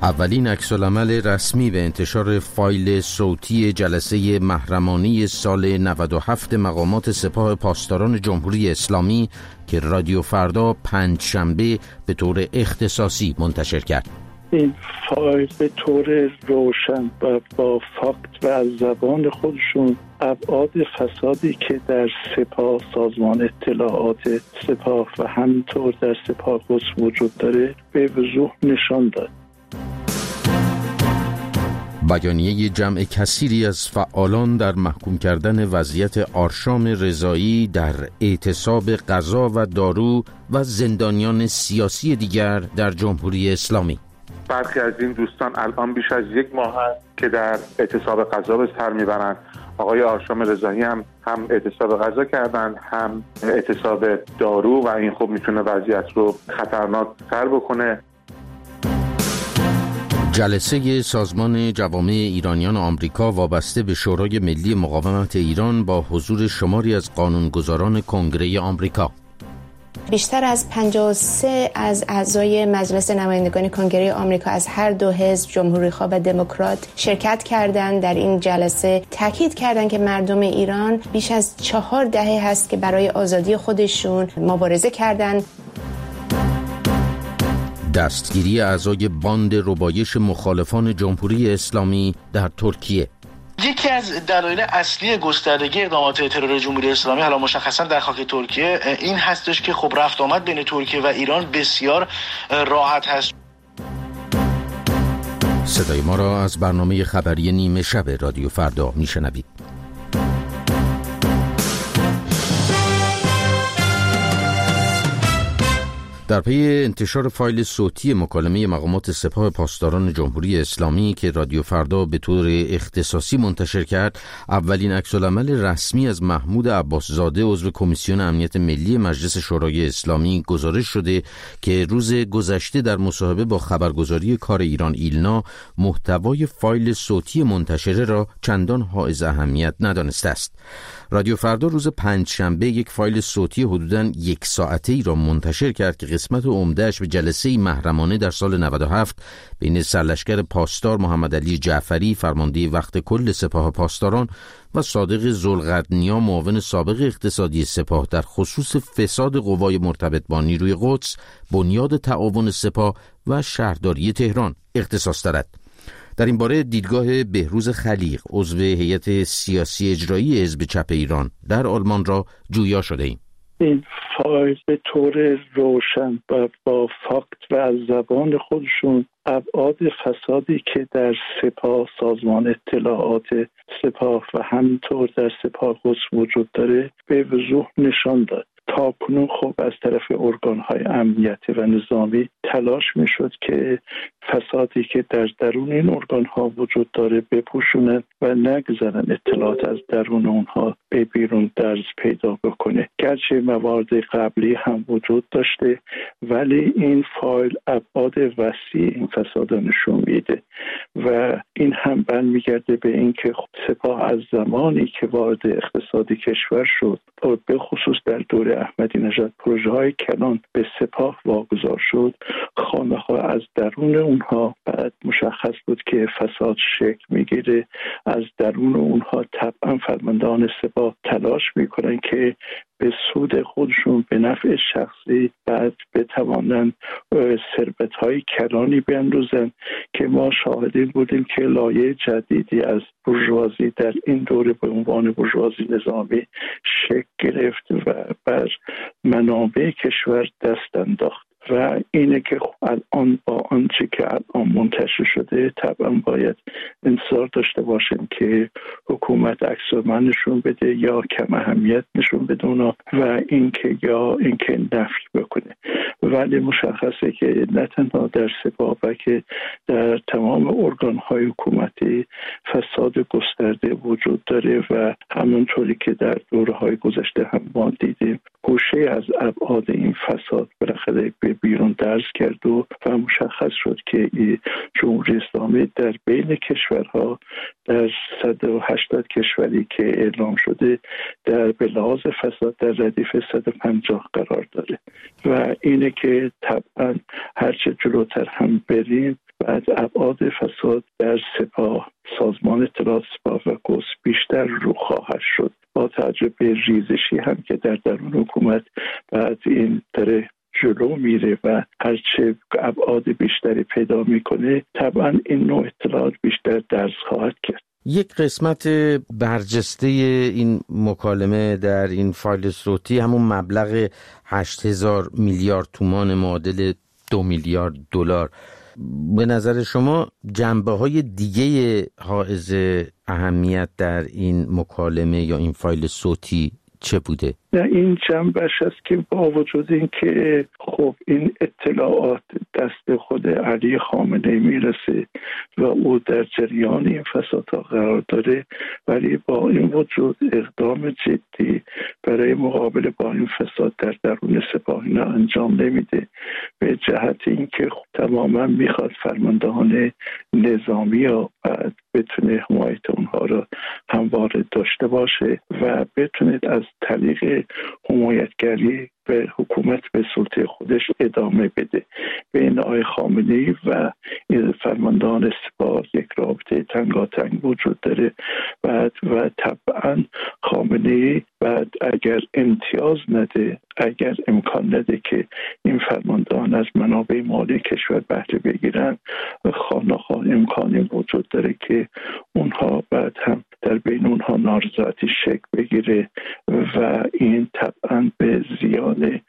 اولین عکس‌العمل رسمی به انتشار فایل صوتی جلسه محرمانه سال 97 مقامات سپاه پاسداران جمهوری اسلامی که رادیو فردا پنجشنبه به طور اختصاصی منتشر کرد. این فایل به طور روشن و با فاکت و از زبان خودشون ابعاد فسادی که در سپاه، سازمان اطلاعات سپاه و همینطور در سپاه قدس وجود داره به وضوح نشان داد. بیانیه جمع کثیری از فعالان در محکوم کردن وضعیت آرشام رضایی در اعتصاب غذا و دارو و زندانیان سیاسی دیگر در جمهوری اسلامی. برخی از این دوستان الان بیش از 1 ماه هست که در اعتصاب غذا به سر میبرند. آقای آرشام رضایی هم اعتصاب غذا کردن، هم اعتصاب دارو و این خب میتونه وضعیت رو خطرناک تر بکنه. جلسه سازمان جوامع ایرانیان آمریکا وابسته به شورای ملی مقاومت ایران با حضور شماری از قانونگذاران کنگره آمریکا. بیشتر از 53 از اعضای مجلس نمایندگان کنگره آمریکا از هر دو حزب، جمهوری‌خواه و دموکرات، شرکت کردند در این جلسه. تاکید کردند که مردم ایران بیش از 4 دهه هست که برای آزادی خودشون مبارزه کردند. دستگیری اعضای باند ربایش مخالفان جمهوری اسلامی در ترکیه. یکی از دلایل اصلی گستردگی اقدامات ترور جمهوری اسلامی حالا مشخصا در خاک ترکیه این هستش که خب رفت آمد بین ترکیه و ایران بسیار راحت هست. صدای ما را از برنامه خبری نیمه شب رادیو فردا میشنوید. در پی انتشار فایل صوتی مکالمه مقامات سپاه پاسداران جمهوری اسلامی که رادیو فردا به طور اختصاصی منتشر کرد، اولین عکس‌العمل رسمی از محمود عباسزاده عضو کمیسیون امنیت ملی مجلس شورای اسلامی گزارش شده که روز گذشته در مصاحبه با خبرگزاری کار ایران ایلنا محتوای فایل صوتی منتشره را چندان حائز اهمیت ندانسته است. رادیو فردا روز پنجشنبه یک فایل صوتی حدوداً 1 ساعته‌ای را منتشر کرد که قسمت عمده‌اش به جلسه محرمانه در سال 97 بین سرلشکر پاسدار محمد علی جعفری فرمانده وقت کل سپاه پاسداران و صادق ذوالقرنیا معاون سابق اقتصادی سپاه در خصوص فساد قوای مرتبط با نیروی قدس، بنیاد تعاون سپاه و شهرداری تهران اختصاص دارد. در این باره دیدگاه بهروز خلیق عضو هیئت سیاسی اجرایی حزب چپ ایران در آلمان را جویا شده ایم. این فایل به طور روشن و با فاکت و از زبان خودشون ابعاد فسادی که در سپاه، سازمان اطلاعات سپاه و همینطور در سپاه قدس وجود داره به وضوح نشان داد. تاکنون خب از طرف ارگان‌های امنیتی و نظامی تلاش می‌شد که فسادی که در درون این ارگان‌ها وجود داره بپوشونن و نگذارن اطلاعات از درون اونها به بیرون درز پیدا بکنه. گرچه موارد قبلی هم وجود داشته ولی این فایل ابعاد وسیع این فساد نشون میده و این هم برمیگرده به اینکه سپاه از زمانی که وارد اقتصاد کشور شد و به خصوص در دوره احمدی نژاد پروژه‌های کلان به سپاه واگذار شد، خانه‌ها از درون اونها بعد مشخص بود که فساد شکل میگیره. از درون اونها طبعا فرماندهان سپاه تلاش میکنن که به سود خودشون، به نفع شخصی بعد بتوانند ثروت‌های کلانی بیندازن که ما شاهدین بودیم که لایه جدیدی از بورژوازی در این دوره به عنوان بورژوازی نظامی شکل گرفت و بر منابع کشور دست انداخت. و اینه که الان با آنچه که الان منتشر شده طبعا باید انتظار داشته باشیم که حکومت عکس‌العمل نشون بده یا کم اهمیت نشون بده اونا و اینکه نفی بکنه. ولی مشخصه که نه تنها در سپاه بلکه در تمام ارگان‌های حکومتی فساد گسترده وجود داره و همونطوری که در دوره‌های گذشته هم ما دیدیم گوشه از ابعاد این فساد بالاخره به بیرون درز کرد و مشخص شد که جمهوری اسلامی در بین کشورها در 180 کشوری که اعلام شده در به لحاظ فساد در ردیف 150 قرار داره و اینه که طبعا هرچه جلوتر هم بریم بعد ابعاد فساد در سپاه، سازمان اطلاعات سپاه و قدس بیشتر رو خواهد شد با توجه به ریزشی هم که در درون حکومت بعد این داره جلو میره و هرچه ابعاد بیشتری پیدا میکنه طبعا این نوع اطلاعات بیشتر درس خواهد کرد. یک قسمت برجسته این مکالمه در این فایل صوتی همون مبلغ 8,000 میلیارد تومان معادل 2 میلیارد دلار. به نظر شما جنبه‌های دیگه حائز اهمیت در این مکالمه یا این فایل صوتی چه بوده؟ این جنبش است که با وجود این که خب این اطلاعات دست خود علی خامنه‌ای میرسه و او در جریان این فسادها قرار داره، ولی با این وجود اقدام جدی برای مقابله با این فساد در درون سپاه اینا انجام نمیده، به جهت اینکه تماما میخواد فرماندهان نظامی ها بعد بتونه حمایت اونها را همواره داشته باشه و بتونه از طریق حمایتگری به حکومت به سلطه خودش ادامه بده. بین آقای خامنه‌ای و فرماندهان سپاه یک رابطه تنگاتنگ وجود داره و طبعا خامنه‌ای بعد اگر امتیاز نده، اگر امکان نده که این فرماندهان از منابع مالی کشور بهره بگیرن، خواه‌ناخواه امکانی وجود داره که اونها بعد هم در بین اونها نارضایتی شکل بگیره و این طبعا به زیان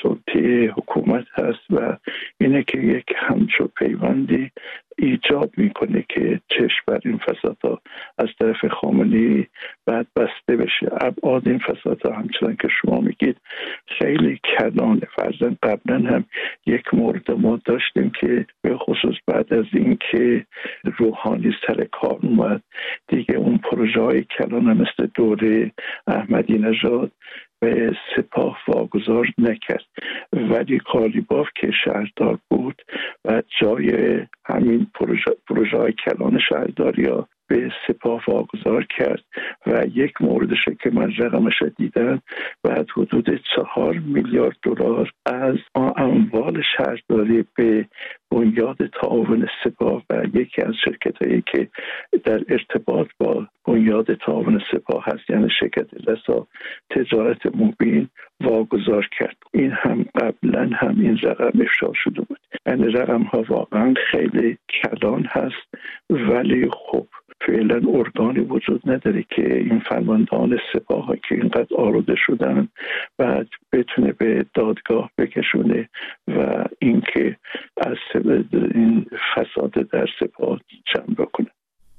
سلطه حکومت هست و اینه که یک همچو پیوندی ایجاب میکنه که چشم بر این فسادها از طرف خامنه‌ای بعد بسته بشه. ابعاد این فسادها همچنان که شما میگید خیلی کلانه. فرضاً قبلا هم یک مورد ما داشتیم که به خصوص بعد از این که روحانی سر کار اومد دیگه اون پروژه های کلانه مثل دوره احمدی نژاد به سپاه واگذار نکرد، ولی قالیباف که شهردار بود و جای همین پروژه های کلان شهرداری ها به سپاه واگذار کرد و یک موردش که من رقمش دیدم بعد حدود 4 میلیارد دلار از اموال شهرداری به بنیاد تعاون سپاه و یکی از شرکت‌هایی که در ارتباط با بنیاد تعاون سپاه هست یعنی شرکت لسا تجارت مبین واگذار کرد. این هم قبلا هم این رقم افشا شده بود. این رقم ها واقعا خیلی کلان هست، ولی خب فعلا ارگانی وجود نداره که این فرماندهان سپاه ها که اینقدر آلوده شدن بعد بتونه به دادگاه بکشونه و اینکه از این فساد در سپاه جمع بکنه.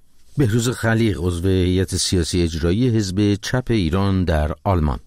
بهروز خلیق، عضو هیئت سیاسی اجرایی حزب چپ ایران در آلمان.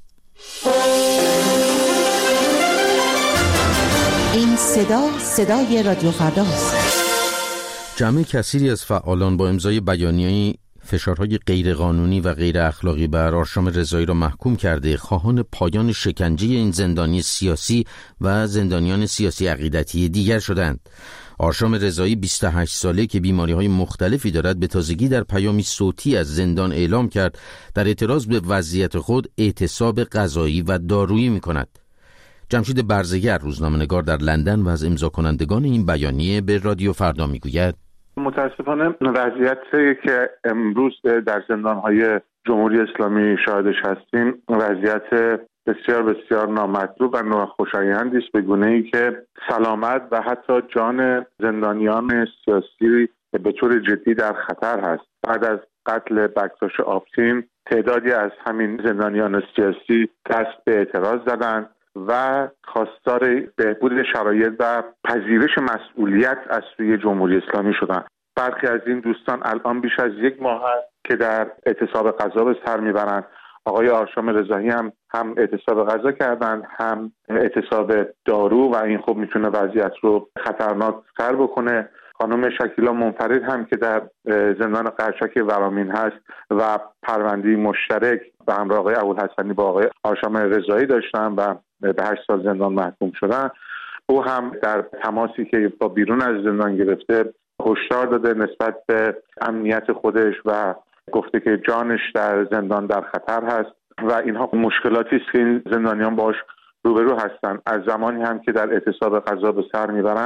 این صدای رادیو فرداست. جمع کثیری از فعالان با امضای بیانیه‌ای فشارهای غیرقانونی و غیر اخلاقی بر آرشام رضایی را محکوم کرده خواهان پایان شکنجه این زندانی سیاسی و زندانیان سیاسی عقیدتی دیگر شدند. آرشام رضایی 28 ساله که بیماری‌های مختلفی دارد به تازگی در پیامی صوتی از زندان اعلام کرد در اعتراض به وضعیت خود اعتصاب غذایی و دارویی می‌کند. جمشید برزگر، روزنامه‌نگار در لندن و از امضا کنندگان این بیانیه به رادیو فردا میگوید متاسفانه وضعیتی که امروز در زندان‌های جمهوری اسلامی شاهدش هستیم وضعیت بسیار بسیار نامطلوب و ناخوشایندی است، به گونه‌ای که سلامت و حتی جان زندانیان سیاسی به طور جدی در خطر هست. بعد از قتل بکتاش آبتین تعدادی از همین زندانیان سیاسی دست به اعتراض زدند و خواستار بهبود شرایط و پذیرش مسئولیت از سوی جمهوری اسلامی شدند. برخی از این دوستان الان بیش از 1 ماه است که در اعتصاب غذا به سر میبرند. آقای آرشام رضایی هم اعتصاب غذا کردند، هم اعتصاب دارو و این خب میتونه وضعیت رو خطرناک‌تر بکنه. خانم شکیلا منفرد هم که در زندان قرچک ورامین هست و پرونده مشترک به همراه آقای ابوالحسنی با آقای آرشام رضایی داشتن و به 8 سال زندان محکوم شدن. او هم در تماسی که با بیرون از زندان گرفته هشدار داده نسبت به امنیت خودش و گفته که جانش در زندان در خطر هست و اینها مشکلاتی است که این زندانیان باش روبرو هستند. از زمانی هم که در اعتصاب غذا به سر میبرند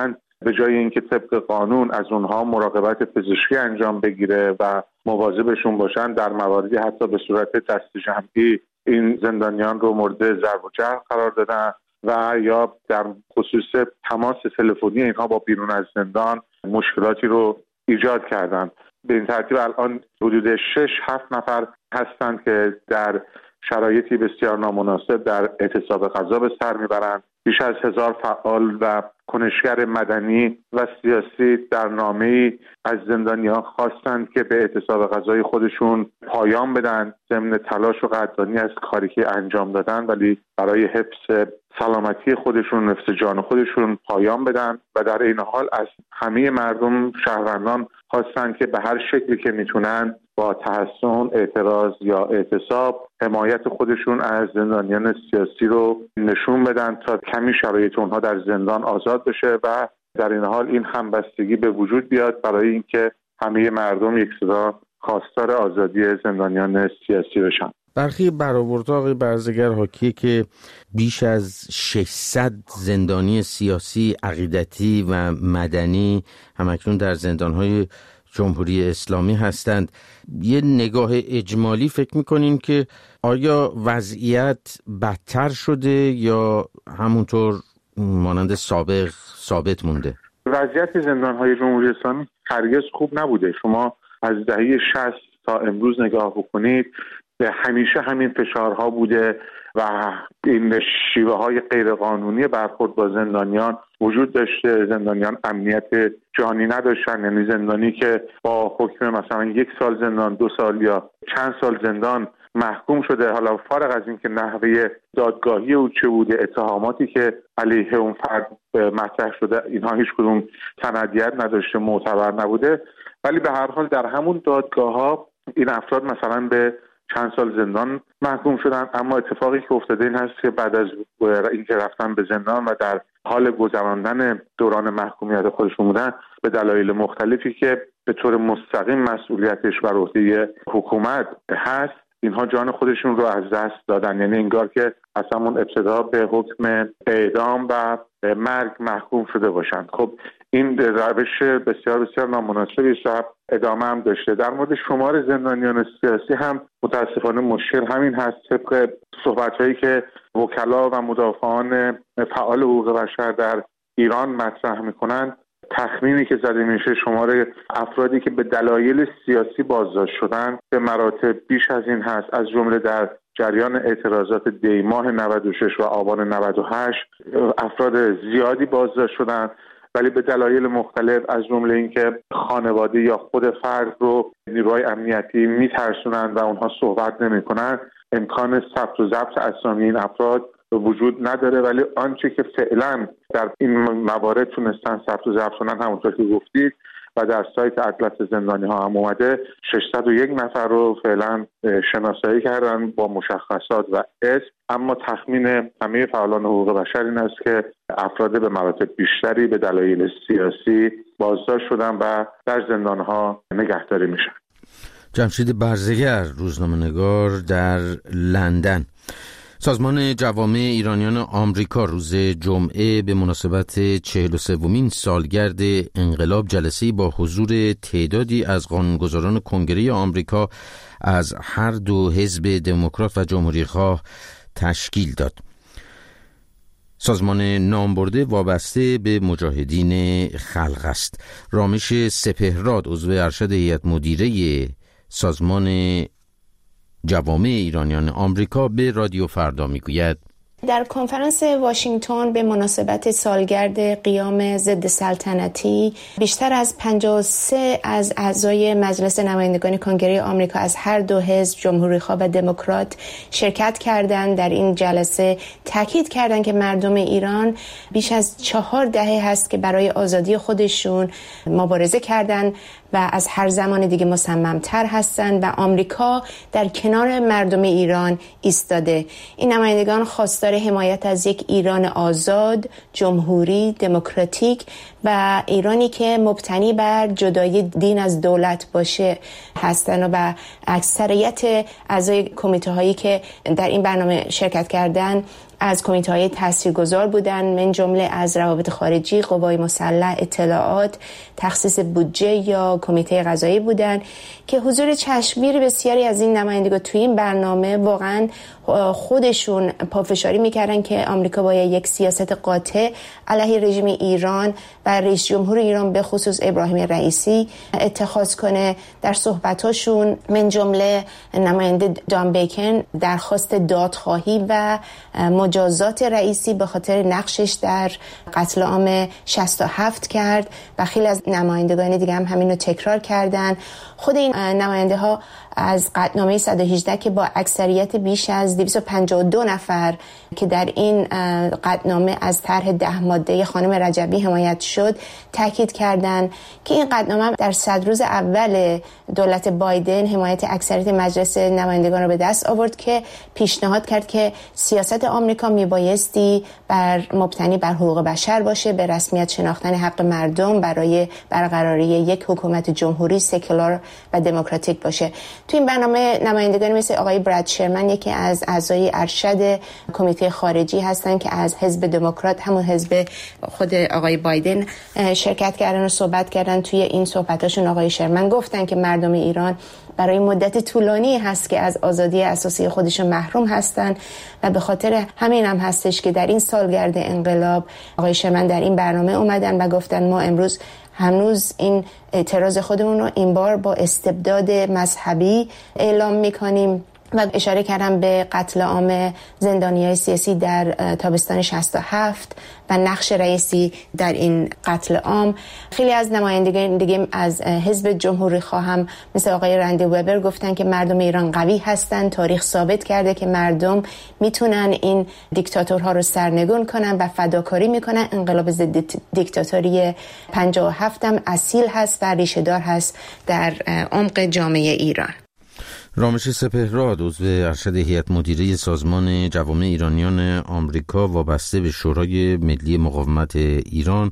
به جای اینکه طبق قانون از اونها مراقبت پزشکی انجام بگیره و مواظبشون باشن، در مواردی حتی به صورت دست جمعی این زندانیان رو مورد ضرب و جرح قرار دادن و یا در خصوص تماس تلفنی اینها با بیرون از زندان مشکلاتی رو ایجاد کردن. به این ترتیب الان حدود 6-7 نفر هستند که در شرایطی بسیار نامناسب در اعتصاب غذا به سر میبرند. بیش از 1000 فعال و کنشگر مدنی و سیاسی در نامه‌ای از زندانیان خواستند که به اعتصاب غذای خودشون پایان بدن، ضمن تلاش و قدردانی از کاری که انجام دادن، ولی برای حفظ سلامتی خودشون، حفظ جان خودشون پایان بدن و در این حال از همه مردم شهروندان خواستند که به هر شکلی که میتونن با تحسن، اعتراض یا اعتصاب حمایت خودشون از زندانیان سیاسی رو نشون بدن تا کمی شرایط اونها در زندان آزاد بشه و در این حال این همبستگی به وجود بیاد برای اینکه همه مردم یک صدا خواستار آزادی زندانیان سیاسی بشن. برخی برآوردها آقای برزگر حاکیه که بیش از 600 زندانی سیاسی، عقیدتی و مدنی همکنون در زندانهای جمهوری اسلامی هستند. یه نگاه اجمالی فکر میکنین که آیا وضعیت بدتر شده یا همونطور مانند سابق ثابت مونده؟ وضعیت زندانهای جمهوری اسلامی هرگز خوب نبوده. شما از دهه 60 تا امروز نگاه بکنید، همیشه همین فشارها بوده و این شیوه های غیرقانونی برخورد با زندانیان وجود داشته. زندانیان امنیت جانی نداشتن، یعنی زندانی که با حکم مثلا 1 سال زندان، 2 سال یا چند سال زندان محکوم شده، حالا فارغ از این که نحوه دادگاهی او چه بوده، اتهاماتی که علیه اون فرد مطرح شده، اینها هیچ کدوم سندیت نداشته، معتبر نبوده، ولی به هر حال در همون دادگاه‌ها این افراد مثلا به چند سال زندان محکوم شدن. اما اتفاقی که افتاده این هست که بعد از اینکه رفتن به زندان و در حال گذراندن دوران محکومیت خودشون بودن، به دلایل مختلفی که به طور مستقیم مسئولیتش بر عهده حکومت هست، اینها جان خودشون رو از دست دادن. یعنی انگار که از همون ابتدا به حکم اعدام و مرگ محکوم شده باشند. خب این روش بسیار بسیار نامناسبی است، ادامه هم داشته. در مورد شمار زندانیان سیاسی هم متاسفانه مشکل همین هست. طبق صحبت‌هایی که وکلا و مدافعان فعال حقوق بشر در ایران مطرح می‌کنند، تخمینی که زده میشه شمار افرادی که به دلایل سیاسی بازداشت شدن به مراتب بیش از این هست. از جمله در جریان اعتراضات دی ماه 96 و آبان 98 افراد زیادی بازداشت شدن، ولی به دلایل مختلف از جمله اینکه خانواده یا خود فرد رو نیروهای امنیتی میترسونن و اونها صحبت نمیکنن، امکان ثبت و ضبط اسامی این افراد وجود نداره. ولی آنچه که فعلا در این موارد تونستن ثبت و ضبط کنن، همونطور که گفتید و در سایت اطلس زندانی ها هم اومده، 601 نفر رو فعلا شناسایی کردن با مشخصات و اسم. اما تخمین همه فعالان حقوق بشر این است که افراد به مراتب بیشتری به دلایل سیاسی بازداشت شدن و در زندان ها نگهداری میشن. جمشید برزگر، روزنامه‌نگار در لندن. سازمان جوامع ایرانیان آمریکا روز جمعه به مناسبت 43مین سالگرد انقلاب جلسه‌ای با حضور تعدادی از قانونگذاران کنگره آمریکا از هر دو حزب دموکرات و جمهوری‌خواه تشکیل داد. سازمان نامبرده وابسته به مجاهدین خلق است. رامش سپهراد، عضو ارشد هیئت مدیره سازمان جوامع ایرانیان آمریکا، به رادیو فردا میگوید در کنفرانس واشنگتن به مناسبت سالگرد قیام ضد سلطنتی، بیشتر از 53 از اعضای مجلس نمایندگان کنگره آمریکا از هر دو حزب، جمهوری‌خواه و دموکرات، شرکت کردند. در این جلسه تاکید کردند که مردم ایران بیش از 4 دهه هست که برای آزادی خودشون مبارزه کردند و از هر زمان دیگه مصمم‌تر هستند و آمریکا در کنار مردم ایران ایستاده. این نمایندگان خواستار حمایت از یک ایران آزاد، جمهوری، دموکراتیک و ایرانی که مبتنی بر جدایی دین از دولت باشه هستند و اکثریت اعضای کمیته هایی که در این برنامه شرکت کردن از کمیته‌های تاثیرگذار بودن، من جمله از روابط خارجی، قوای مسلح، اطلاعات، تخصیص بودجه یا کمیته قضایی بودن که حضور چشمگیر بسیاری از این نمایندگان توی این برنامه واقعا خودشون پافشاری میکردن که آمریکا باید یک سیاست قاطع علیه رژیم ایران و رئیس جمهور ایران به خصوص ابراهیم رئیسی اتخاذ کنه. در صحبتاشون من جمله نماینده دان بیکن درخواست دادخواهی و مجازات رئیسی به خاطر نقشش در قتل عام 67 کرد و خیلی از نمایندگان دیگه هم همین رو تکرار کردن. خود این نماینده ها از قطعنامه 118 که با اکثریت بیش از 252 نفر که در این قطعنامه از طرح 10 ماده خانم رجبی حمایت شد تاکید کردند که این قطعنامه در 100 روز اول دولت بایدن حمایت اکثریت مجلس نمایندگان را به دست آورد که پیشنهاد کرد که سیاست آمریکا میبایستی مبتنی بر حقوق بشر باشه، به رسمیت شناختن حق مردم برای برقراری یک حکومت جمهوری سکولار و دموکراتیک باشه. تو این برنامه نمایندگانی مثل آقای براد شرمن یکی از اعضای ارشد کمیته خارجی هستن که از حزب دموکرات، همون حزب خود آقای بایدن، شرکت کردن و صحبت کردن. توی این صحبتاشون آقای شرمن گفتن که مردم ایران برای مدت طولانی هست که از آزادی اساسی خودشون محروم هستن و به خاطر همین هم هستش که در این سالگرد انقلاب آقای شرمن در این برنامه اومدن و گفتن ما امروز هنوز این اعتراض خودمون رو این بار با استبداد مذهبی اعلام میکنیم و اشاره کردم به قتل عام زندانیای سیاسی در تابستان 67 و نقش رئیسی در این قتل عام. خیلی از نمایندگان دیگه از حزب جمهوری خواهم مثل آقای رندی وبر گفتن که مردم ایران قوی هستن، تاریخ ثابت کرده که مردم میتونن این دیکتاتورها رو سرنگون کنن و فداکاری میکنن. انقلاب ضد دیکتاتوری 57 هم اصیل هست و ریشه دار هست در عمق جامعه ایران. رامش سپهراد عضو ارشد هیئت مدیره سازمان جوامع ایرانیان آمریکا وابسته به شورای ملی مقاومت ایران،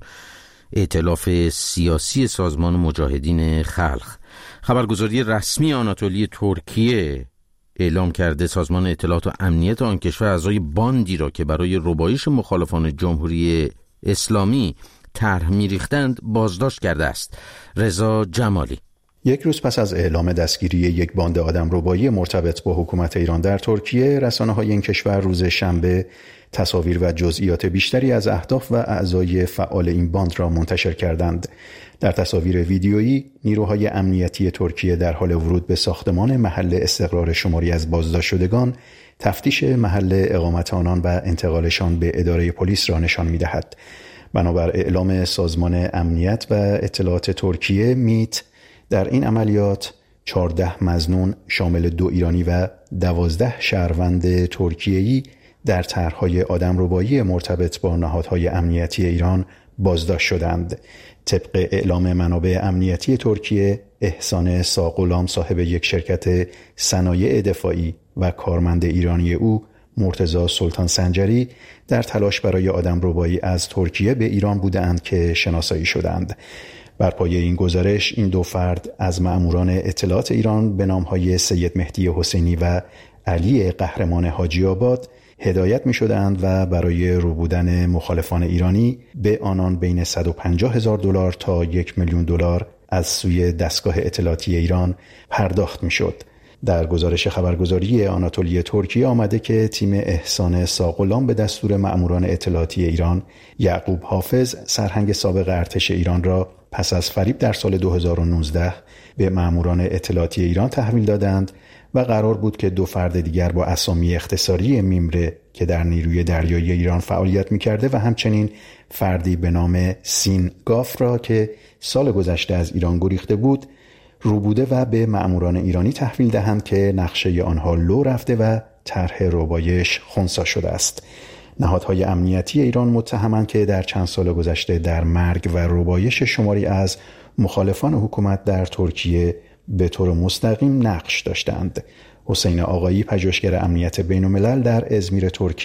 ائتلاف سیاسی سازمان مجاهدین خلق. خبرگزاری رسمی آناتولی ترکیه اعلام کرده سازمان اطلاعات و امنیت آن کشور اعضای باندی را که برای ربایش مخالفان جمهوری اسلامی طرح می‌ریختند بازداشت کرده است. رضا جمالی. یک روز پس از اعلام دستگیری یک باند آدمربایی مرتبط با حکومت ایران در ترکیه، رسانه‌های این کشور روز شنبه تصاویر و جزئیات بیشتری از اهداف و اعضای فعال این باند را منتشر کردند. در تصاویر ویدیویی، نیروهای امنیتی ترکیه در حال ورود به ساختمان محل استقرار شماری از بازداشت شدگان، تفتیش محل اقامت آنان و انتقالشان به اداره پلیس را نشان می‌دهد. بنابر اعلام سازمان امنیت و اطلاعات ترکیه میت، در این عملیات 14 مظنون شامل 2 ایرانی و 12 شهروند ترکیه‌ای در طرح‌های آدمربایی مرتبط با نهادهای امنیتی ایران بازداشت شدند. طبق اعلام منابع امنیتی ترکیه، احسان ساغلام صاحب یک شرکت صنایع دفاعی و کارمند ایرانی او مرتضی سلطان سنجری در تلاش برای آدمربایی از ترکیه به ایران بودند که شناسایی شدند. بر پایه این گزارش، این 2 فرد از مأموران اطلاعات ایران به نام‌های سید مهدی حسینی و علی قهرمان حاجی آباد هدایت می‌شدند و برای روبودن مخالفان ایرانی به آنان بین $150,000 تا $1,000,000 از سوی دستگاه اطلاعاتی ایران پرداخت می‌شد. در گزارش خبرگزاری آناتولی ترکیه آمده که تیم احسان ساغلام به دستور مأموران اطلاعاتی ایران، یعقوب حافظ سرهنگ سابق ارتش ایران را پس از فریب در سال 2019 به مأموران اطلاعاتی ایران تحویل دادند و قرار بود که 2 فرد دیگر با اسامی اختصاری میمره که در نیروی دریایی ایران فعالیت می‌کرده و همچنین فردی به نام سین گاف را که سال گذشته از ایران گریخته بود روبوده و به مأموران ایرانی تحویل دهند که نقشه آنها لو رفته و طرح ربایش خنثی شده است. نهادهای امنیتی ایران متهمند که در چند سال گذشته در مرگ و ربایش شماری از مخالفان حکومت در ترکیه به طور مستقیم نقش داشتند. حسین آقایی، پژوهشگر امنیت بین‌الملل در ازمیر ترکیه،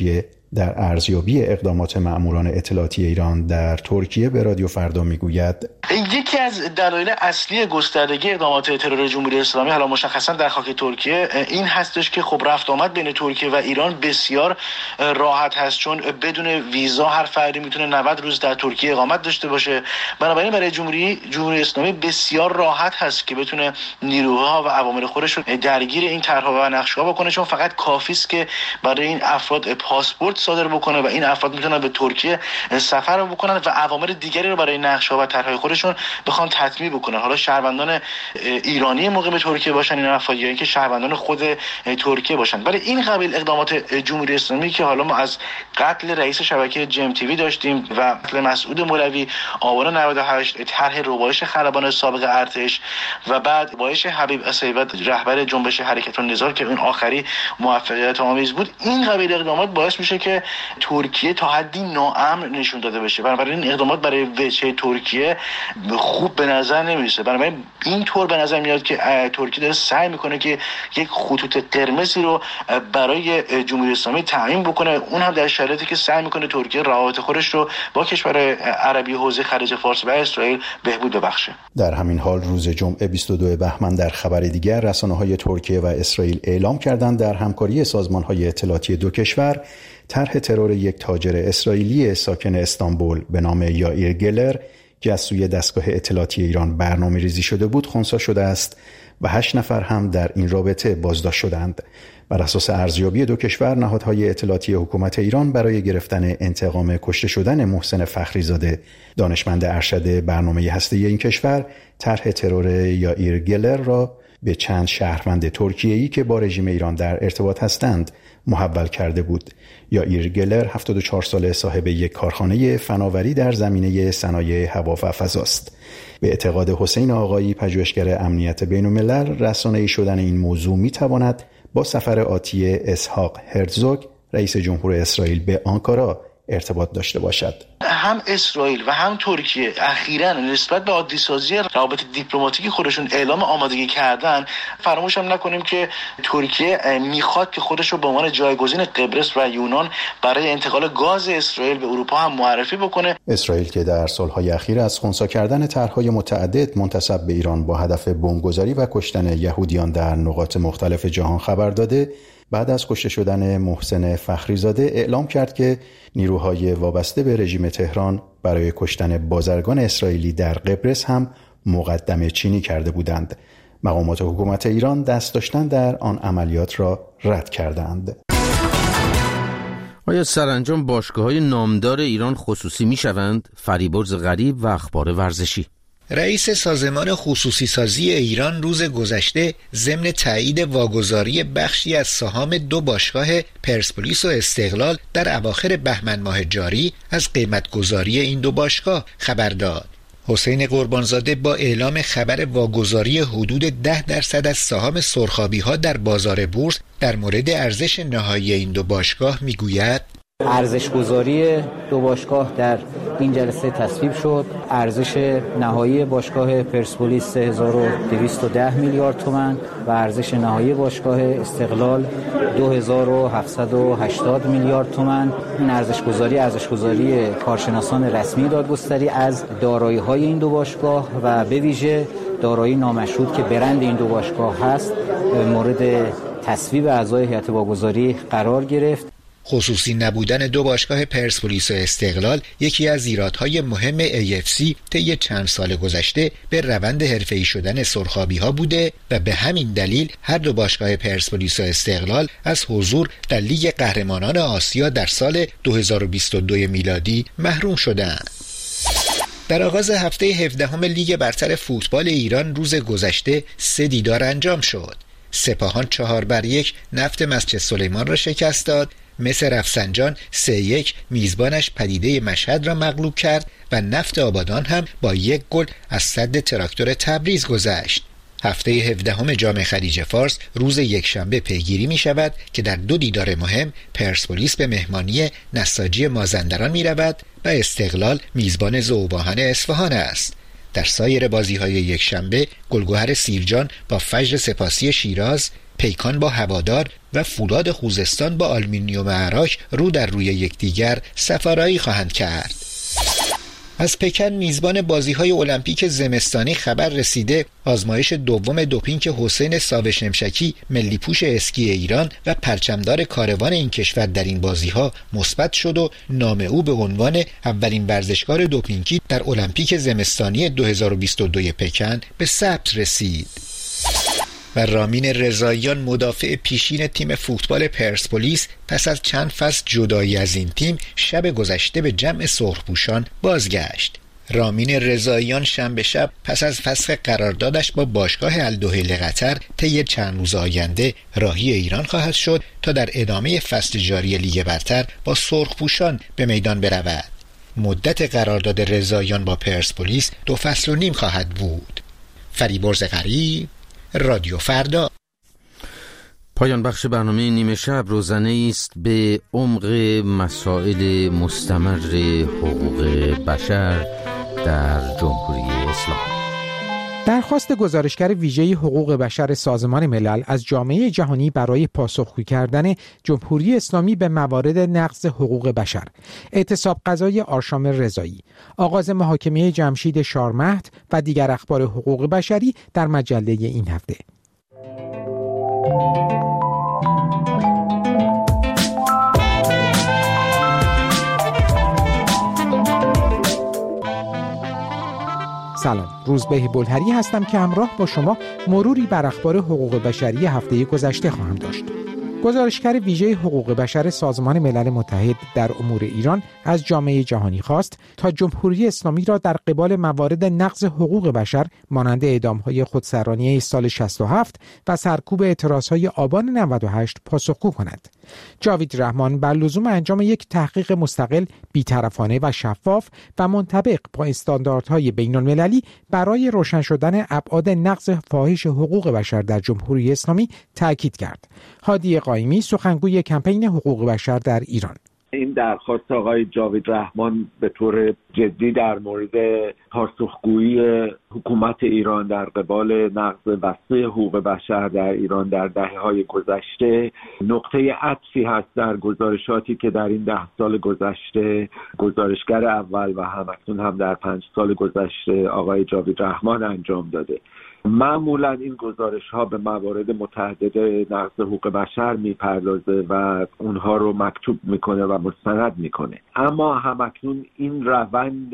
در ارزیابی اقدامات مأموران اطلاعاتی ایران در ترکیه به رادیو فردا میگوید یکی از دلایل اصلی گستردگی اقدامات ترور جمهوری اسلامی حالا مشخصا در خاک ترکیه این هستش که خب رفت آمد بین ترکیه و ایران بسیار راحت هست، چون بدون ویزا هر فردی میتونه 90 روز در ترکیه اقامت داشته باشه. بنابراین برای جمهوری اسلامی بسیار راحت هست که بتونه نیروها و عوامل خودش رو درگیر این طرح‌ها و نقشه‌ها بکنه، چون فقط کافی است که برای این افراد پاسپورت صادر بکنه و این افراد میتونن به ترکیه سفر بکنن و عوامل دیگری رو برای نقشه‌ها و طرح‌های خودشون بخوان تطمیع بکنن. حالا شهروندان ایرانی مقیم ترکیه باشن این افراد یا اینکه شهروندان خود ترکیه باشن. ولی این قبیل اقدامات جمهوری اسلامی که حالا ما از قتل رئیس شبکه جم تیوی داشتیم و قتل مسعود مولوی آبان 98، طرح ربایش خلبان سابق ارتش و بعد ربایش حبیب اسیوت رهبر جنبش حرکت النضال که اون آخری موفقیت آمیز بود، این قبیل اقدامات باعث میشه که ترکیه تا حدی ناامن نشون داده بشه. بنابراین این اقدامات برای وجه ترکیه خوب به نظر نمیرسه. بنابراین این طور به نظر میاد که ترکیه داره سعی میکنه که یک خطوط قرمزی رو برای جمهوری اسلامی تعیین بکنه، اون هم در شرایطی که سعی میکنه ترکیه روابط خودش رو با کشورهای عربی حوزه خلیج فارس و اسرائیل بهبود ببخشه. در همین حال روز جمعه 22 بهمن در خبر دیگر رسانه‌های ترکیه و اسرائیل اعلام کردند در همکاری سازمان‌های اطلاعاتی دو کشور طرح ترور یک تاجر اسرائیلی ساکن استانبول به نام یائیر گلر که از سوی دستگاه اطلاعاتی ایران برنامه‌ریزی شده بود خنثی شده است و 8 نفر هم در این رابطه بازداشت شدند. بر اساس ارزیابی دو کشور، نهادهای اطلاعاتی حکومت ایران برای گرفتن انتقام کشته شدن محسن فخریزاده، دانشمند ارشد برنامه هسته‌ای این کشور، طرح ترور یائیر گلر را به چند شهروند ترکیه‌ای که با رژیم ایران در ارتباط هستند محول کرده بود. یائیر گلر 74 ساله صاحب یک کارخانه فناوری در زمینه صنایع هوا و فضاست. به اعتقاد حسین آقایی، پژوهشگر امنیت بین‌الملل، رسانه‌ای شدن این موضوع می‌تواند با سفر آتی اسحاق هرتزوگ رئیس جمهور اسرائیل به آنکارا ارتباط داشته باشد. هم اسرائیل و هم ترکیه اخیراً نسبت به عادی‌سازی روابط دیپلماتیکی خودشون اعلام آمادگی کردن. فراموش هم نکنیم که ترکیه میخواد که خودش رو به عنوان جایگزین قبرس و یونان برای انتقال گاز اسرائیل به اروپا هم معرفی بکنه. اسرائیل که در سالهای اخیر از خنثی کردن طرح‌های متعدد منتسب به ایران با هدف بمبگذاری و کشتن یهودیان در نقاط مختلف جهان خبر داده، بعد از کشته شدن محسن فخریزاده اعلام کرد که نیروهای وابسته به رژیم تهران برای کشتن بازرگان اسرائیلی در قبرس هم مقدمه چینی کرده بودند. مقامات حکومت ایران دست داشتن در آن عملیات را رد کردند. آیا سرانجام باشگاه‌های نامدار ایران خصوصی می‌شوند؟ فریبرز غریب و اخبار ورزشی. رئیس سازمان خصوصی سازی ایران روز گذشته ضمن تایید واگذاری بخشی از سهام دو باشگاه پرسپولیس و استقلال در اواخر بهمن ماه جاری از قیمتگذاری این دو باشگاه خبر داد. حسین قربانزاده با اعلام خبر واگذاری حدود 10% از سهام سرخابی‌ها در بازار بورس در مورد ارزش نهایی این دو باشگاه میگوید: ارزش گذاری دو باشگاه در این جلسه تصویب شد. ارزش نهایی باشگاه پرسپولیس 3210 میلیارد تومان و ارزش نهایی باشگاه استقلال 2780 میلیارد تومان. این ارزش گذاری کارشناسان رسمی دادگستری از دارایی‌های این دو باشگاه و به ویژه دارایی نامشهود که برند این دو باشگاه هست مورد تصویب اعضای هیئت واگذاری قرار گرفت. خصوصی نبودن دو باشگاه پرسپولیس و استقلال یکی از ایرادهای مهم AFC طی چند سال گذشته به روند حرفه‌ای شدن سرخابی‌ها بوده و به همین دلیل هر دو باشگاه پرسپولیس و استقلال از حضور در لیگ قهرمانان آسیا در سال 2022 میلادی محروم شدند. در آغاز هفته 17 لیگ برتر فوتبال ایران روز گذشته 3 دیدار انجام شد. سپاهان 4-1 نفت مسجد سلیمان را شکست داد. مس رفسنجان 3-1 میزبانش پدیده مشهد را مغلوب کرد و نفت آبادان هم با 1 گل از سد تراکتور تبریز گذشت. هفته 17 جام خلیج فارس روز یکشنبه پیگیری می شود که در 2 دیدار مهم پرسپولیس به مهمانی نساجی مازندران می رود و استقلال میزبان ذوباهن اصفهان است. در سایر بازی‌های یکشنبه گلگهر سیرجان با فجر سپاسی شیراز، پیکان با هوادار و فولاد خوزستان با آلومینیوم عراق رو در روی یکدیگر سفارایی خواهند کرد. از پکن میزبان بازی‌های المپیک زمستانی خبر رسیده آزمایش دوم دوپینگ حسین ساوشنمشکی ملی پوش اسکی ایران و پرچمدار کاروان این کشور در این بازی‌ها مثبت شد و نام او به عنوان اولین ورزشکار دوپینگی در المپیک زمستانی 2022 پکن به ثبت رسید. و رامین رضاییان مدافع پیشین تیم فوتبال پرسپولیس پس از چند فصل جدایی از این تیم شب گذشته به جمع سرخپوشان بازگشت. رامین رضاییان شنبه شب پس از فسخ قراردادش با باشگاه الدحیل قطر طی چند روز آینده راهی ایران خواهد شد تا در ادامه فصل جاری لیگ برتر با سرخپوشان به میدان برود. مدت قرارداد رضاییان با پرسپولیس 2.5 فصل خواهد بود. فریبرز غریب، رادیو فردا. پایان بخش برنامه نیمه شب روزانه است به عمق مسائل مستمر حقوق بشر در جمهوری اسلامی. درخواست گزارشگر ویژه حقوق بشر سازمان ملل از جامعه جهانی برای پاسخگویی کردن جمهوری اسلامی به موارد نقض حقوق بشر، اعتصاب قضای آرشام رضایی، آغاز محاکمه جمشید شارمهد و دیگر اخبار حقوق بشری در مجله این هفته. سلام، روزبه بلهری هستم که همراه با شما مروری بر اخبار حقوق بشری هفته گذشته خواهم داشت. گزارشگر ویژه حقوق بشر سازمان ملل متحد در امور ایران از جامعه جهانی خواست تا جمهوری اسلامی را در قبال موارد نقض حقوق بشر مانند اعدام‌های خودسرانیه سال 67 و سرکوب اعتراض‌های آبان 98 پاسخگو کند. جاوید رحمان بر لزوم انجام یک تحقیق مستقل، بی‌طرفانه و شفاف و منطبق با استانداردهای بین‌المللی برای روشن شدن ابعاد نقض فاحش حقوق بشر در جمهوری اسلامی تاکید کرد. هادی قائمی، سخنگوی کمپین حقوق بشر در ایران: این درخواست آقای جاوید رحمان به طور جدی در مورد پاسخگویی حکومت ایران در قبال نقض وسیع حقوق بشر در ایران در دهه‌های گذشته نقطه عطفی هست در گزارشاتی که در این 10 سال گذشته گزارشگر اول و همکنون هم در 5 سال گذشته آقای جاوید رحمان انجام داده. معمولا این گزارش ها به موارد متعدد نقض حقوق بشر میپردازه و اونها رو مکتوب میکنه و مستند میکنه، اما همکنون این روند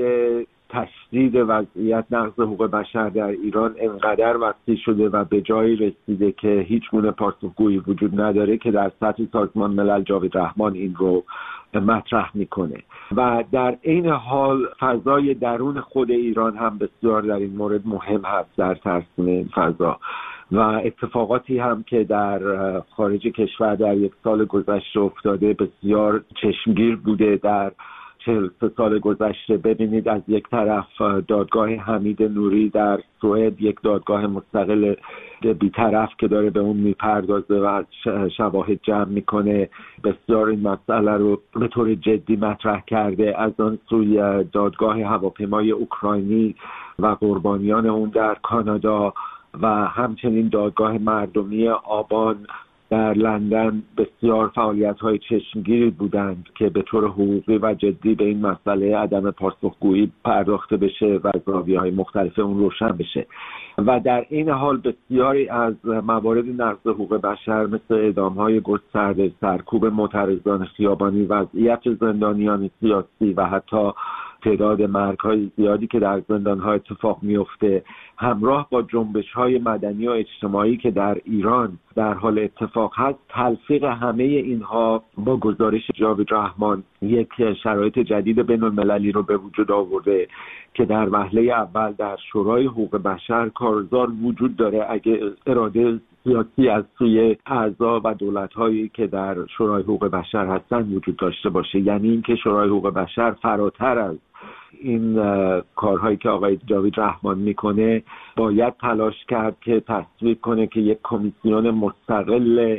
تشدید وضعیت نقض حقوق بشر در ایران انقدر وسیع شده و به جایی رسیده که هیچ گونه پاسخگویی وجود نداره که در سطح سازمان ملل جاوید رحمان این رو مطرح میکنه و در این حال فضای درون خود ایران هم بسیار در این مورد مهم هست در ترسیم این فضا و اتفاقاتی هم که در خارج کشور در 1 سال گذشته افتاده بسیار چشمگیر بوده. در 43 سال گذشته ببینید از یک طرف دادگاه حمید نوری در سوئد، یک دادگاه مستقل بی‌طرف که داره به اون میپردازه و شواهد جمع میکنه، بسیار این مسئله رو به طور جدی مطرح کرده. از آن سوی دادگاه هواپیمای اوکراینی و قربانیان اون در کانادا و همچنین دادگاه مردمی آبان در لندن بسیار فعالیت‌های چشمگیری بودند که به طور حقوقی و جدی به این مسئله عدم پاسخگویی پرداخته بشه و زاویه‌های مختلف اون روشن بشه و در این حال بسیاری از موارد نقض حقوق بشر مثل اعدام‌های گسترده، سرکوب معترضان خیابانی، وضعیت زندانیان سیاسی و حتی تعداد مرگ‌های زیادی که در زندان‌ها اتفاق میفته همراه با جنبش‌های مدنی و اجتماعی که در ایران در حال اتفاق هست، تلفیق همه اینها با گزارش جاوید رحمان یک شرایط جدید بین‌المللی رو به وجود آورده که در وهله اول در شورای حقوق بشر کارزار وجود داره اگه اراده سیاسی از سوی اعضا و دولت‌هایی که در شورای حقوق بشر هستن وجود داشته باشه، یعنی اینکه شورای حقوق بشر فراتر از این کارهایی که آقای جاوید رحمان میکنه باید تلاش کرد که تصویب کنه که یک کمیسیون مستقل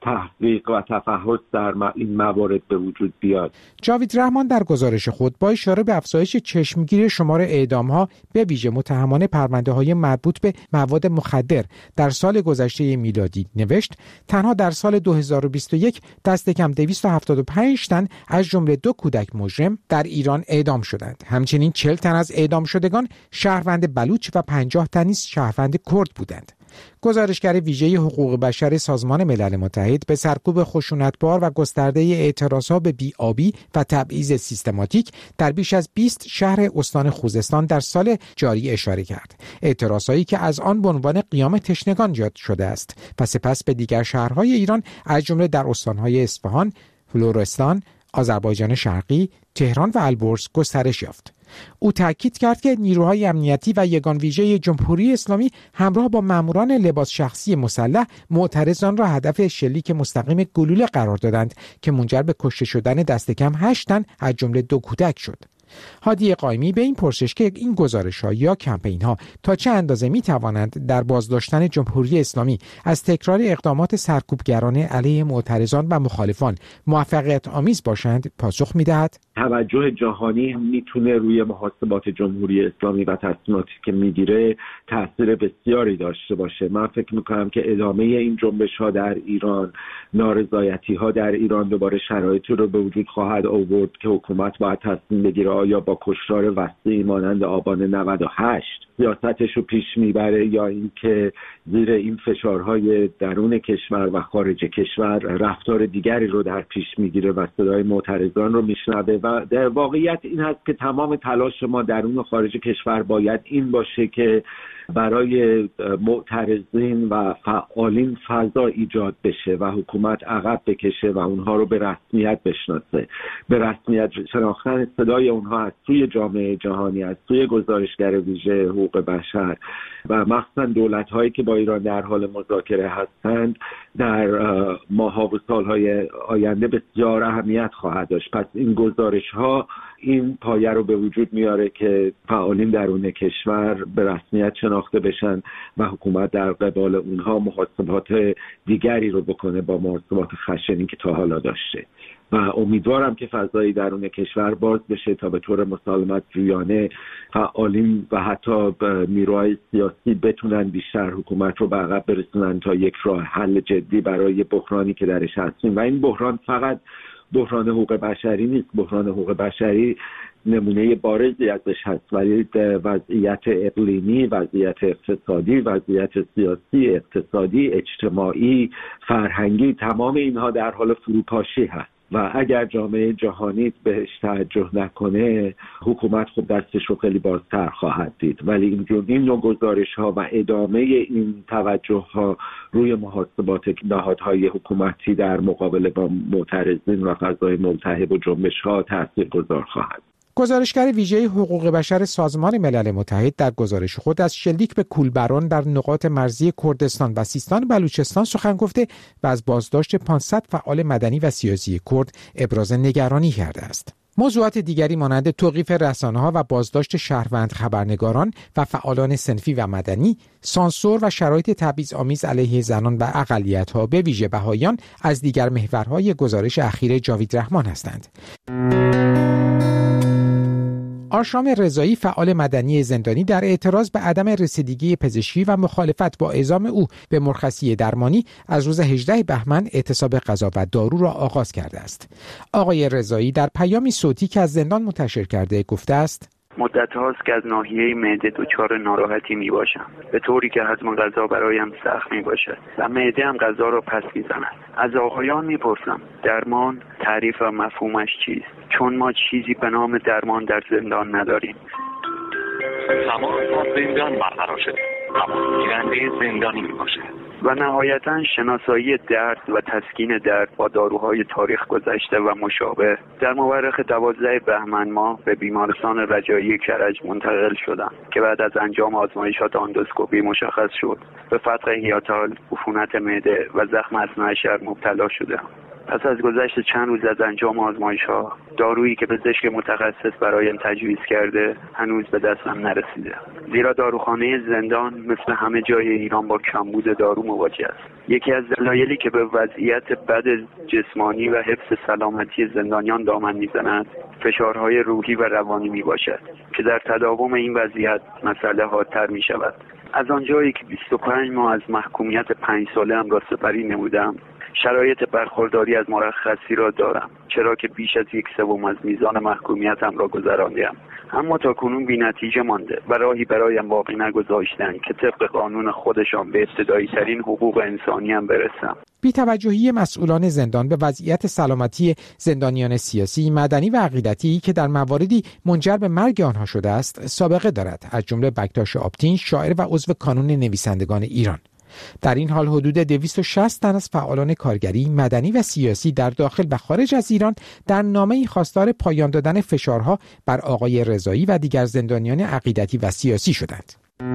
تحقیق و تفحص در این موارد به وجود بیاد. جاوید رحمان در گزارش خود با اشاره به افزایش چشمگیر شمار اعدام‌ها به ویژه متهمان پرونده‌های مربوط به مواد مخدر در سال گذشته میلادی نوشت تنها در سال 2021 دست کم 275 تن از جمله 2 کودک مجرم در ایران اعدام شدند. همچنین 40 تن از اعدام شدگان شهروند بلوچ و 50 تن نیز شهروند کرد بودند. گزارشگر ویژه حقوق بشر سازمان ملل متحد به سرکوب خشونتبار و گسترده اعتراضها به بی‌آبی و تبعیض سیستماتیک در بیش از 20 شهر استان خوزستان در سال جاری اشاره کرد. اعتراضهایی که از آن به عنوان قیام تشنگان یاد شده است و سپس به دیگر شهرهای ایران از جمله در استانهای اصفهان، لرستان، آذربایجان شرقی، تهران و البرز گسترش یافت. او تاکید کرد که نیروهای امنیتی و یگان ویژه جمهوری اسلامی همراه با ماموران لباس شخصی مسلح معترضان را هدف شلیک مستقیم گلوله قرار دادند که منجر به کشته شدن دست کم 8 تن از جمله 2 کودک شد. هادی قائمی به این پرسش که این گزارش‌ها یا کمپین‌ها تا چه اندازه می‌توانند در بازداشتن جمهوری اسلامی از تکرار اقدامات سرکوبگرانه علیه معترضان و مخالفان موفقیت آمیز باشند پاسخ می‌دهد. توجه جهانی میتونه روی محاسبات جمهوری اسلامی و تصمیماتی که میگیره تاثیر بسیاری داشته باشه. من فکر میکنم که ادامه این جنبش‌ها در ایران، نارضایتی‌ها در ایران دوباره شرایطی رو به وجود خواهد آورد که حکومت باید تصمیم بگیره آیا با کشتار وسیعی مانند آبان 98 سیاستش رو پیش میبره یا اینکه زیر این فشارهای درون کشور و خارج کشور رفتار دیگری رو در پیش میگیره و صدای معترضان رو میشنوه. و در واقعیت این هست که تمام تلاش ما درون و خارج کشور باید این باشه که برای معترضین و فعالین فضا ایجاد بشه و حکومت عقب بکشه و اونها رو به رسمیت بشناسه. به رسمیت شناختن صدای اونها از سوی جامعه جهانی، از سوی گزارشگر ویژه حقوق بشر و مخصوصا دولت‌هایی که با ایران در حال مذاکره هستند در ماه‌ها و سال‌های آینده بسیار اهمیت خواهد داشت. پس این گزارش‌ها این پایه رو به وجود میاره که فعالین درون کشور به رسمیت شناخته بشن و حکومت در قبال اونها محاسبات دیگری رو بکنه با محاسبات خشنی که تا حالا داشته. و امیدوارم که فضایی درون کشور باز بشه تا به طور مسالمت جویانه فعالین و حتی نیروهای سیاسی بتونن بیشتر حکومت رو به عقب برسونن تا یک راه حل جدی برای بحرانی که درش هستیم. و این بحران فقط بحران حقوق بشری نیست. بحران حقوق بشری نمونه بارزی ازش هست، ولی وضعیت اقلیمی، وضعیت اقتصادی، وضعیت سیاسی، اقتصادی، اجتماعی، فرهنگی، تمام اینها در حال فروپاشی هست و اگر جامعه جهانی بهش توجه نکنه حکومت خب دستش رو خیلی بازتر خواهد دید. ولی این نوع گزارش‌ها و ادامه این توجه‌ها روی محاسبات نهادهای حکومتی در مقابله با معترضین و فضای ملتهب و جنبش‌ها تاثیرگذار خواهد. گزارشگر ویژه حقوق بشر سازمان ملل متحد در گزارش خود از شلیک به کولبران در نقاط مرزی کردستان و سیستان بلوچستان سخن گفته و از بازداشت 500 فعال مدنی و سیاسی کرد ابراز نگرانی کرده است. موضوعات دیگری مانند توقیف رسانه‌ها و بازداشت شهروند خبرنگاران و فعالان صنفی و مدنی، سانسور و شرایط تبعیض‌آمیز علیه زنان و اقلیت‌ها به ویژه بهائیان از دیگر محورهای گزارش اخیر جاوید رحمان هستند. آرشام رضایی فعال مدنی زندانی در اعتراض به عدم رسیدگی پزشکی و مخالفت با اعزام او به مرخصی درمانی از روز 18 بهمن اعتصاب غذا و دارو را آغاز کرده است. آقای رضایی در پیامی صوتی که از زندان منتشر کرده گفته است: مدت هاست که از ناحیه معده دچار ناراحتی می باشم، به طوری که هضم غذا برایم سخت می باشد و معده هم غذا را پس می زند. از آقایان می پرسم درمان تعریف و مفهومش چیست؟ چون ما چیزی به نام درمان در زندان نداریم. زمان با زندان برقرار شده، اما گیرنده زندانی می باشد. و نهایتاً شناسایی درد و تسکین درد با داروهای تاریخ گذشته و مشابه. در مورخ 12 بهمن ماه به بیمارستان رجایی کرج منتقل شدم که بعد از انجام آزمایشات اندوسکوپی مشخص شد به فتق هیاتال، عفونت معده و زخم اثناء شهر مبتلا شده. پس از گذشت چند روز از انجام آزمایش‌ها، دارویی که پزشک متخصص برایم تجویز کرده هنوز به دستم نرسیده. زیرا داروخانه زندان مثل همه جای ایران با کمبود دارو مواجه است. یکی از دلایلی که به وضعیت بد جسمانی و حفظ سلامتی زندانیان دامن می‌زند، فشارهای روحی و روانی میباشد که در تداوم این وضعیت مسئله حادتر میشود. از آنجایی که 25 ماه از محکومیت 5 ساله‌ام را سپری نمودم، شرایط برخورداری از مرخصی را دارم، چرا که بیش از 1/3 از میزان محکومیتم را گذراندم. اما تا کنون بی نتیجه مانده و راهی برایم باقی نگذاشتند که طبق قانون خودشان به ابتدایی ترین حقوق انسانی هم برسم. بی‌توجهی مسئولان زندان به وضعیت سلامتی زندانیان سیاسی، مدنی و عقیدتی که در مواردی منجر به مرگ آنها شده است، سابقه دارد، از جمله بکتاش آبتین، شاعر و عضو کانون نویسندگان ایران. در این حال حدود 260 تن از فعالان کارگری، مدنی و سیاسی در داخل و خارج از ایران در نامه‌ای خواستار پایان دادن فشارها بر آقای رضایی و دیگر زندانیان عقیدتی و سیاسی شدند.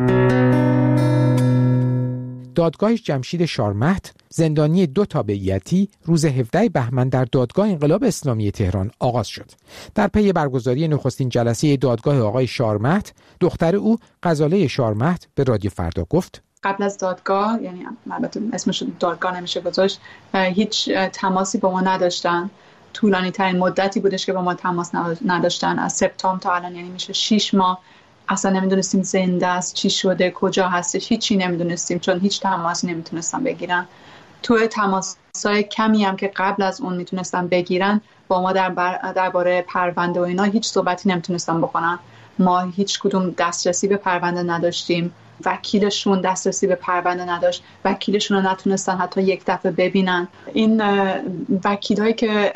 دادگاه جمشید شارمهد، زندانی 2 تابعیتی، روز 17 بهمن در دادگاه انقلاب اسلامی تهران آغاز شد. در پی برگزاری نخستین جلسه دادگاه آقای شارمهد، دختر او غزاله شارمهد به رادیو فردا گفت: قبل از دادگاه، یعنی البته اسمش دادگاه نمیشه گذاشت، هیچ تماسی با ما نداشتن. طولانی ترین مدتی بودش که با ما تماس نداشتن، از سپتامبر تا الان، یعنی میشه 6 ماه. اصلا نمیدونستیم زنده است، چی شده، کجا هستش، هیچی نمیدونستیم، چون هیچ تماسی نمیتونستن بگیرن. تو تماسای کمی هم که قبل از اون میتونستن بگیرن، با ما درباره پرونده و اینا هیچ صحبتی نمیتونستن بکنن. ما هیچ کدوم دسترسی به پرونده نداشتیم، وکیلشون دسترسی به پرونده نداشت، وکیلشون رو نتونستن حتی یک دفعه ببینن. این وکیلایی که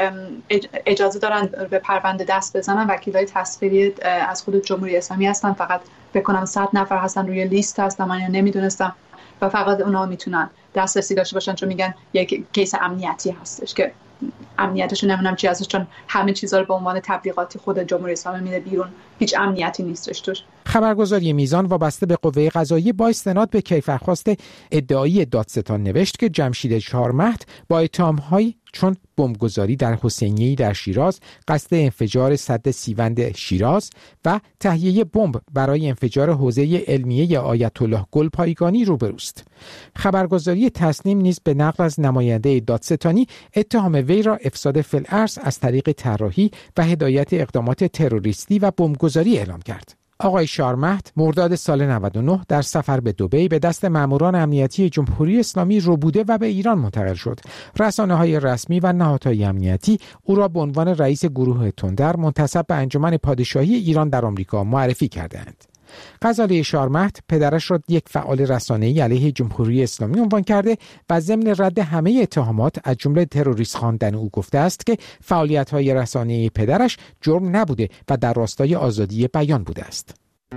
اجازه دارن به پرونده دست بزنن وکیلای تصویری از خود جمهوری اسلامی هستن، فقط بکنم 100 نفر هستن روی لیست هستن، من نمیدونستم، و فقط اونا میتونن دسترسی داشته باشن، چون میگن یک کیس امنیتی هستش که امنیتش نمیدونم چی هستش، چون همه چیزا رو به عنوان تبلیغاتی خود جمهوری اسلامی میده بیرون، هیچ امنیتی نیستش توش. خبرگزاری میزان وابسته به قوه قضاییه با استناد به کیفرخواست ادعایی دادستان نوشت که جمشید شارمهد با اتهام‌هایی چون بمبگذاری در حسینیه‌ای در شیراز، قصد انفجار سد سیوند شیراز و تهیه بمب برای انفجار حوزه علمیه آیت الله گلپایگانی روبروست. خبرگزاری تسنیم نیز به نقل از نماینده دادستانی اتهام وی را افساد فی‌الارض از طریق طراحی و هدایت اقدامات تروریستی و بمبگذاری اعلام کرد. آقای شارمهد مرداد سال 99 در سفر به دبی به دست ماموران امنیتی جمهوری اسلامی ربوده و به ایران منتقل شد. رسانه‌های رسمی و نهادهای امنیتی او را به عنوان رئیس گروه تندر منتسب به انجمن پادشاهی ایران در آمریکا معرفی کردند. غزاله شارمهد پدرش را یک فعال رسانه‌ای علیه جمهوری اسلامی عنوان کرده و ضمن رد همه اتهامات از جمله تروریست خواندن او گفته است که فعالیت‌های رسانه‌ای پدرش جرم نبوده و در راستای آزادی بیان بوده است.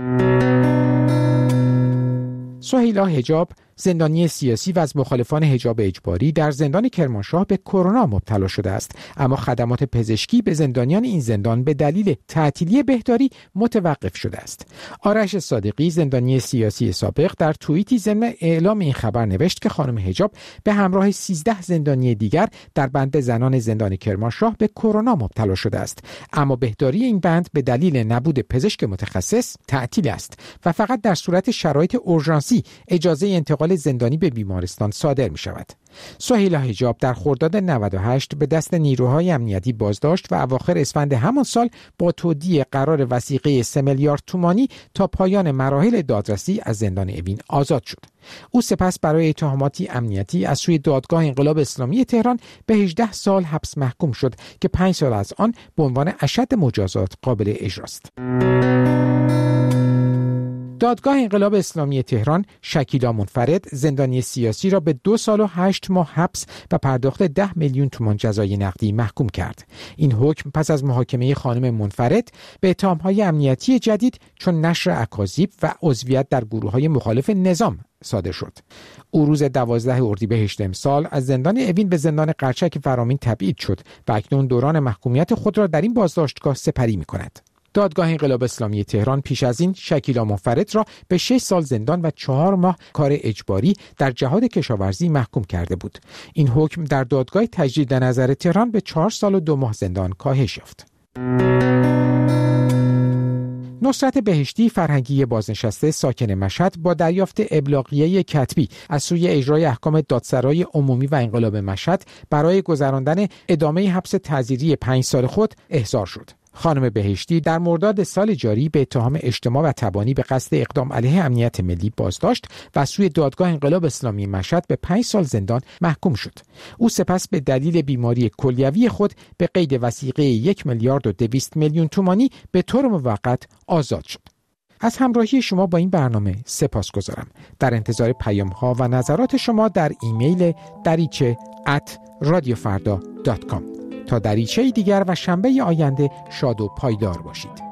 سهیلا حجاب، زندانی سیاسی و از مخالفان حجاب اجباری در زندان کرمانشاه به کرونا مبتلا شده است، اما خدمات پزشکی به زندانیان این زندان به دلیل تعطیلی بهداری متوقف شده است. آرش صادقی، زندانی سیاسی سابق، در توییتی ضمن اعلام این خبر نوشت که خانم حجاب به همراه 13 زندانی دیگر در بند زنان زندان کرمانشاه به کرونا مبتلا شده است، اما بهداری این بند به دلیل نبود پزشک متخصص تعطیل است و فقط در صورت شرایط اورژانسی اجازه انتقال زندانی به بیمارستان صادر می شود. سهیلا حجاب در خرداد 98 به دست نیروهای امنیتی بازداشت و اواخر اسفند همان سال با تودیع قرار وثیقه 3 میلیارد تومانی تا پایان مراحل دادرسی از زندان اوین آزاد شد. او سپس برای اتهاماتی امنیتی از سوی دادگاه انقلاب اسلامی تهران به 18 سال حبس محکوم شد که 5 سال از آن به عنوان اشد مجازات قابل اجراست. دادگاه انقلاب اسلامی تهران شکیلا منفرد، زندانی سیاسی را به 2 سال و 8 ماه حبس و پرداخت 10 میلیون تومان جزای نقدی محکوم کرد. این حکم پس از محاکمه خانم منفرد به اتهام‌های امنیتی جدید چون نشر اکاذیب و عضویت در گروه‌های مخالف نظام صادر شد. او روز 12 اردیبهشت امسال از زندان اوین به زندان قرچک فرامین تبعید شد و اکنون دوران محکومیت خود را در این بازداشتگاه سپری می‌کند. دادگاه انقلاب اسلامی تهران پیش از این شکیلا منفرد را به 6 سال زندان و 4 ماه کار اجباری در جهاد کشاورزی محکوم کرده بود. این حکم در دادگاه تجدید نظر تهران به 4 سال و 2 ماه زندان کاهش یافت. نصرت بهشتی فرهنگی بازنشسته ساکن مشهد با دریافت ابلاغیه کتبی از سوی اجرای احکام دادسرای عمومی و انقلاب مشهد برای گذراندن ادامه حبس تعزیری 5 سال خود احضار شد. خانم بهشتی در مرداد سال جاری به اتهام اجتماع و تبانی به قصد اقدام علیه امنیت ملی بازداشت و سوی دادگاه انقلاب اسلامی مشهد به 5 سال زندان محکوم شد. او سپس به دلیل بیماری کلیوی خود به قید وثیقه 1,200,000,000 تومانی به طور موقت آزاد شد. از همراهی شما با این برنامه سپاسگزارم. در انتظار پیام‌ها و نظرات شما در ایمیل dariche@radiofarda.com. تا دریچه دیگر و شنبه آینده شاد و پایدار باشید.